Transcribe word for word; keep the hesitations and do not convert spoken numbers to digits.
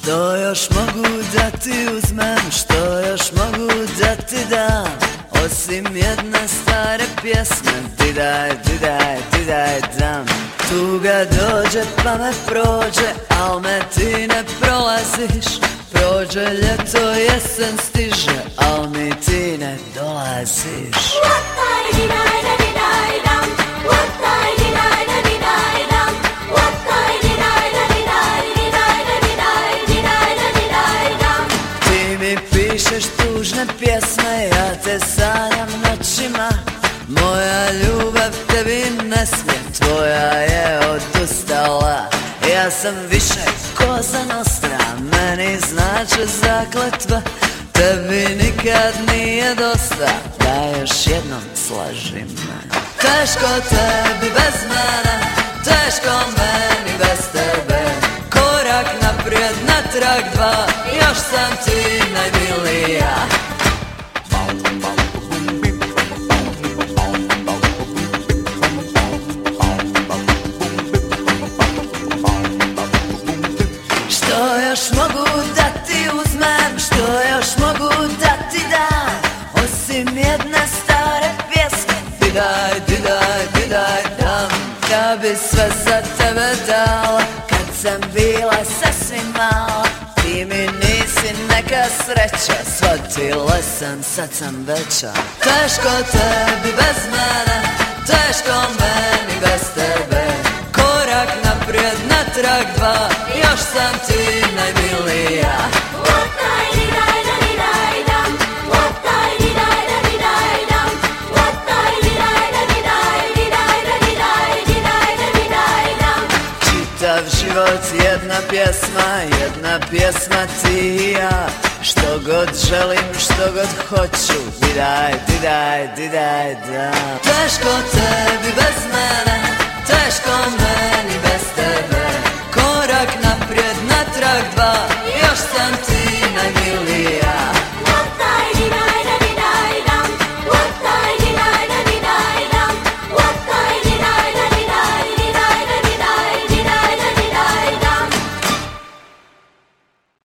Što još mogu da ti uzmem, što još mogu da ti dam, osim jedne stare pjesme, di daj, di daj, di daj dam. Tuga dođe pa me prođe, al me ti ne prolaziš. Prođe ljeto, jesen stiže, al mi ti ne dolaziš. Ti mi pišeš tužne pjesme, ja te sanjam noćima. Moja ljubav tebi ne smije, tvoja je odustala. Ja sam više Cosa Nostra, meni znače zakletva. Tebi nikad nije dosta, da još jednom slaži me. Teško tebi bez mene, teško meni bez tebe. Korak naprijed, natrag dva, još sam ti najmilija. Što još mogu da ti uzmem, što još mogu da ti dam, osim jedne stare pjesme, di daj, di daj, di daj dam. Ja bi sve za tebe dala, kad sam bila sasvim mala. Ti mi nisi neka sreća, shvatila sam, sad sam veća. Teško tebi bez mene, teško meni bez tebe. Korak naprijed, natrag dva, još sam ti najmilija. Čitav život jedna pjesma, jedna pjesma ti i ja. Što god želim, što god hoću, di daj, di daj, di daj, da. Teško tebi bez mene, teško meni